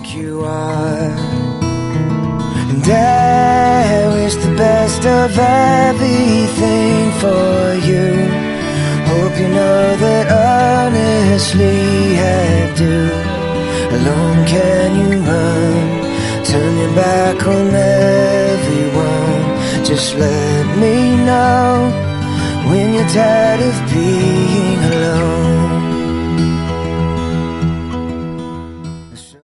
you are. And I wish the best of everything for you. Hope you know that honestly I do. Alone can you run, turn your back on everyone. Just let me know when you're tired of being